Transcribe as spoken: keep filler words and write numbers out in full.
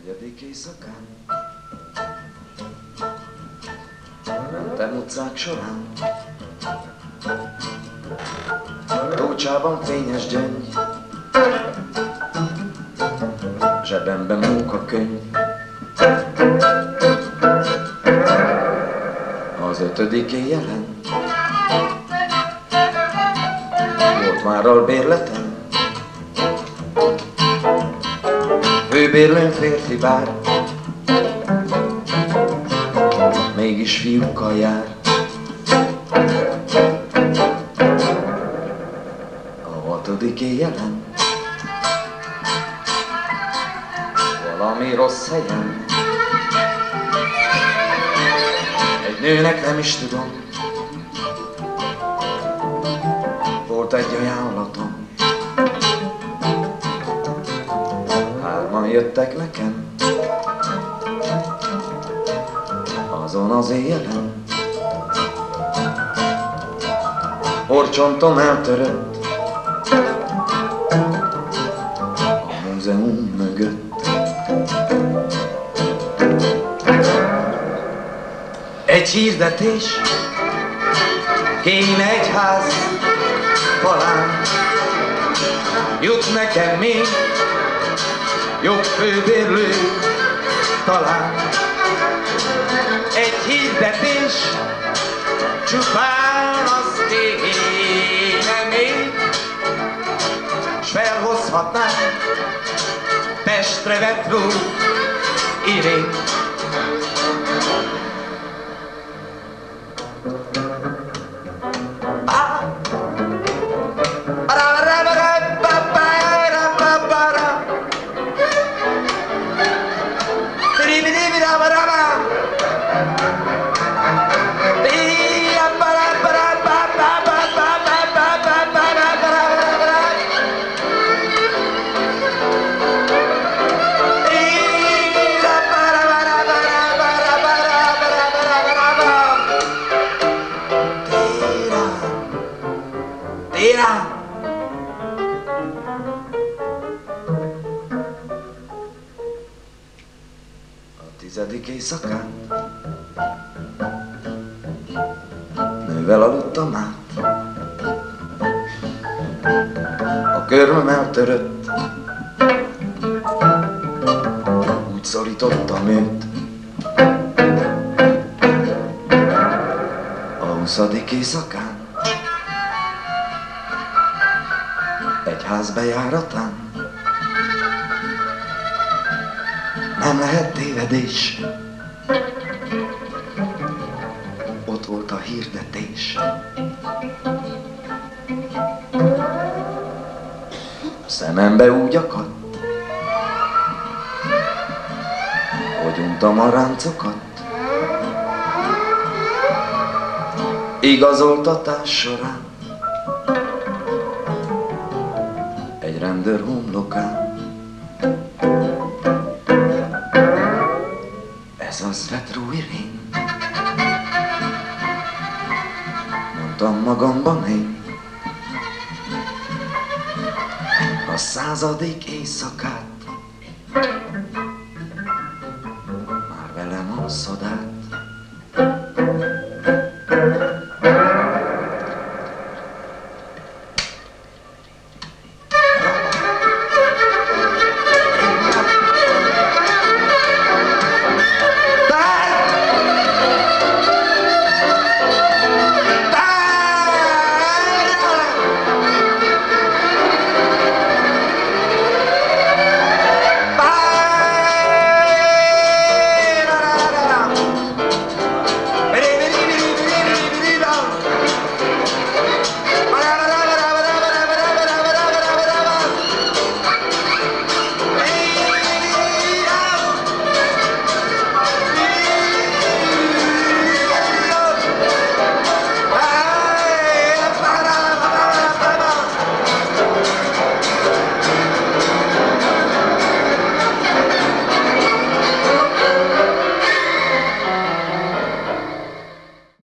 Negyedik éjszakán mentem utcák során, Rócsában fényes gyöngy, zsebemben munkakönyv. Az ötödik éjjelen volt már albérletem, főbérlőn férfi bár, mégis fiúkkal jár. A hatodik éjjelen valami rossz helyen, egy nőnek nem is tudom, volt egy ajánlatom. Hárman jöttek nekem azon az éjjelen, orcsontom eltörött a múzeum mögött. Egy hirdetés, kéne egy ház falán, jut nekem még jobb főbérlő talán. Egy hirdetés, csupán az kéne még, s felhozhatnám Pestre Vetró Irént. A tizedik éjszakán nővel aludtam át, a körmöm eltörött, úgy szorítottam őt. A huszadik éjszakán egy ház bejáratán, nem lehet tévedés, ott volt a hirdetés. Szemembe úgy akadt, hogy untam a ráncokat. Igazoltatás során egy rendőr homlokán, ez az Vetró Irén, mondtam magamban én, a századik éjszakát már velem alszod át.